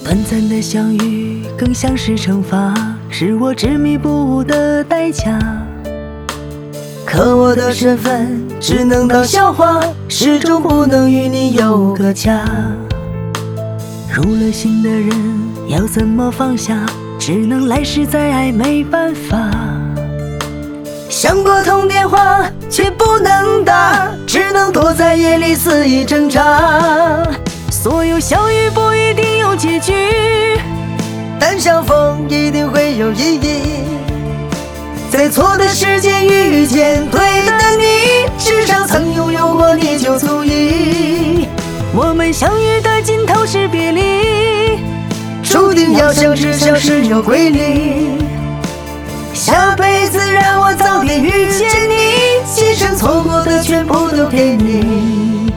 短暂的相遇更像是惩罚，是我执迷不悟的代价。可我的身份只能当笑话，始终不能与你有个家。入了心的人要怎么放下，只能来世再爱，没办法。想拨通电话却不能打，只能躲在夜里肆意挣扎。所有相遇不一定有结局，但相逢一定会有意义。在错的时间遇见对的你，至少曾拥有过你就足以。我们相遇的尽头是别离，注定要相知相识有归离。下辈子让我早点遇见你，今生错过的全部都给你。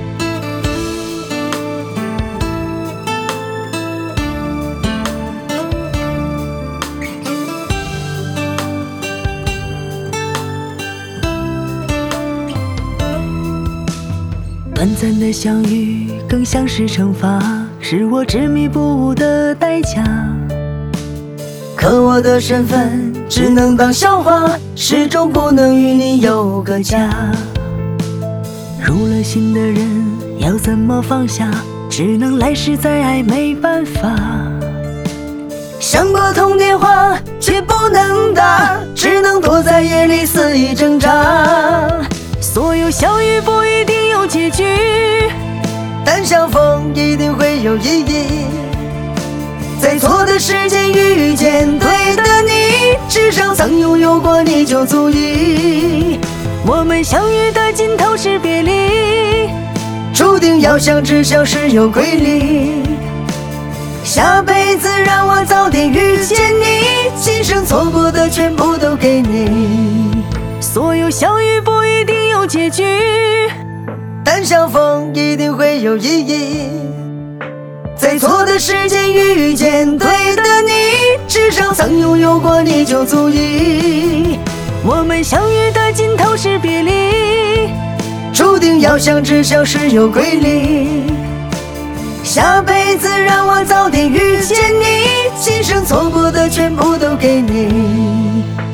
短暂的相遇更像是惩罚，是我执迷不悟的代价。可我的身份只能当笑话，始终不能与你有个家。入了心的人要怎么放下，只能来世再爱，没办法。想拨通电话却不能打，只能躲在夜里肆意挣扎。所有相遇不一定有结局，但相逢一定会有意义。在错的时间遇见对的你，至少曾拥有过你就足以。我们相遇的尽头是别离，注定要相知相识有归离。下辈子让我早点遇见你，今生错过的全部都给你。所有相遇不一定有结局，但相逢一定会有意义。在错的时间遇见对的你，至少曾拥有过你就足以。我们相遇的尽头是别离，注定要相知相识有归离。下辈子让我早点遇见你，今生错过的全部都给你。